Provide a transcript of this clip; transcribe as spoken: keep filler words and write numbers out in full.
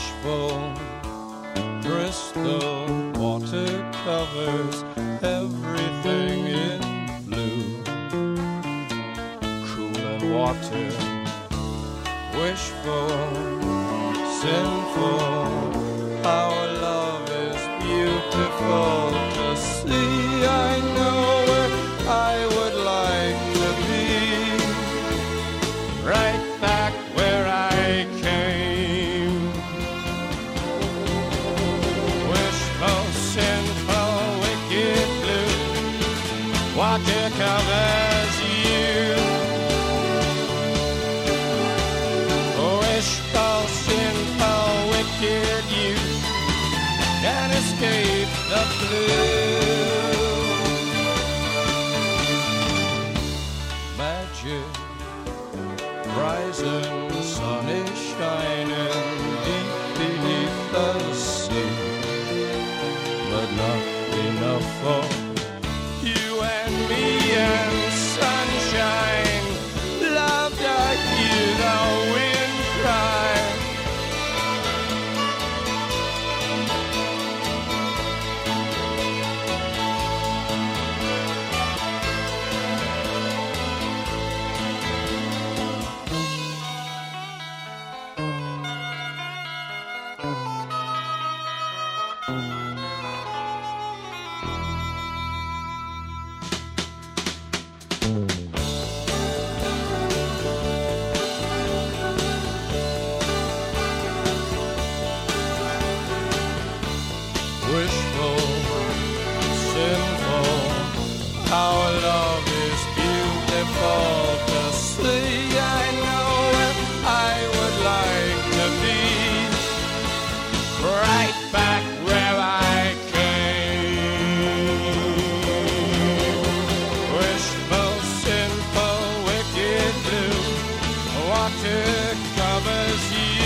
wishful, crystal water covers everything in blue. Cool and water, wishful, sinful, our love is beautiful to see. I know where I would like to be, right back where I came. Wishful, sinful, wicked blue, water covers you. Wishful, sinful, wicked you can't escape the blue. Magic, rising sun is shining deep beneath the sea, but not enough for you and me and sunshine. Love, I hear the wind cry. Wishful, sinful, our love is beautiful to see. I know where I would like to be, right back where I came. Wishful, sinful, wicked blue, water covers you.